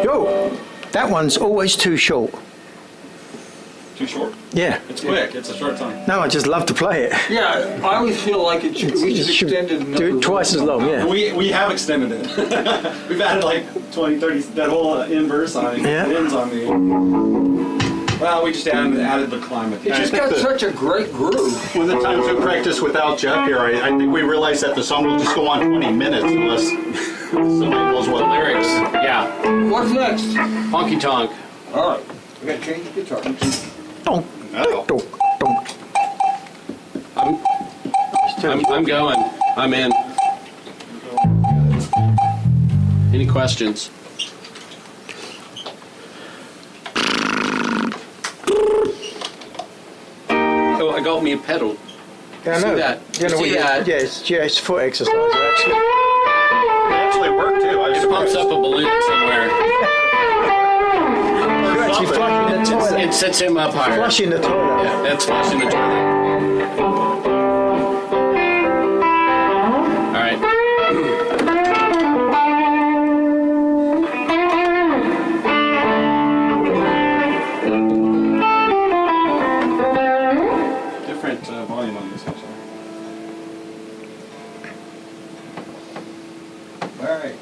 Yo, that one's always too short. Too short? Yeah. It's quick. It's a short time. No, I just love to play it. Yeah, I always feel like we should extend it another Do it twice as long, yeah. We have extended it. We've added like 20, 30, that whole inverse on it. Yeah. It ends on me. Well, we just added the climate. It's just got such a great groove. One of the times we practiced without Jeff here, I think we realized that the song will just go on 20 minutes unless somebody knows what Lyrics, yeah. What's next? Honky tonk. All right, we got to change the guitar. Donk, donk, donk. I'm going. I'm in. Any questions? Oh, I got me a pedal. Yeah, I See know. that? You know, See that? Yeah, it's foot exercise, actually. It actually worked too. I was It pumps surprised. up a balloon somewhere. You're actually flushing the toilet. It sets him up higher. Flushing the toilet. Yeah, that's flushing the toilet. All right. Different volume on this, actually. All right.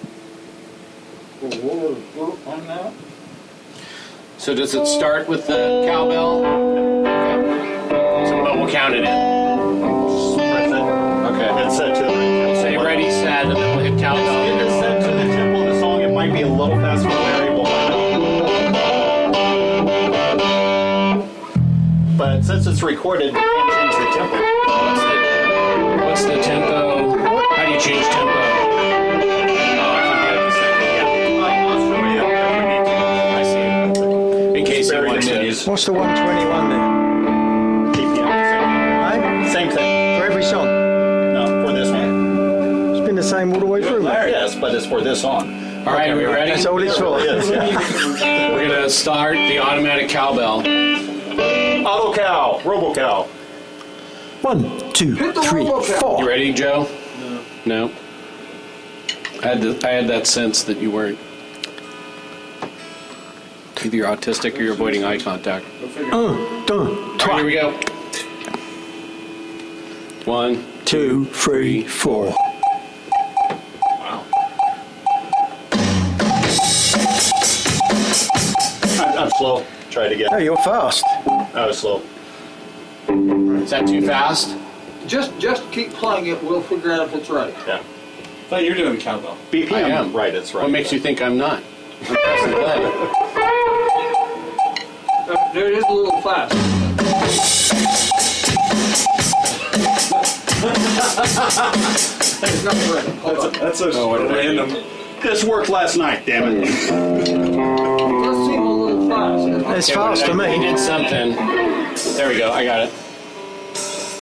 We'll on now. So does it start with the cowbell? Okay. So, but we'll count it in. Press it. Okay. It's set to We'll say ready, set, and then we'll hit If cowbell. it's set to the tempo of the song, it might be a little fast for variable. But since it's recorded, we can't change the tempo. What's the tempo? How do you change tempo? Oh, I can do it in a second. Yeah, I see. In case you want to. What's the 121 then? Right? Same thing. For every song? No, for this one. It's been the same all the way through. Yes, but it's for this song. All right, are we ready? That's all it's for. Yes, yeah. We're going to start the automatic cowbell. Auto cow, robo cow. 1, 2, Hit the 3, robo cow. 4. You ready, Joe? No. I had that sense that you weren't. Either you're autistic or you're avoiding eye contact. Dun, All right, here we go. 1, 2, 3, 4. I'm slow. Try it again. No, you're fast. I was slow. Is that too fast? Just keep playing it. We'll figure out if it's right. Yeah. I thought you were doing the cowbell. BPM. I am. Right, it's right. What makes you think I'm not? I'm pressing play. There it is a little fast. It's not ready. Hold on. That's a what did I do? random. This worked last night, damn it. It does seem a little fast. It's fast to We me. did something. There we go. I got it.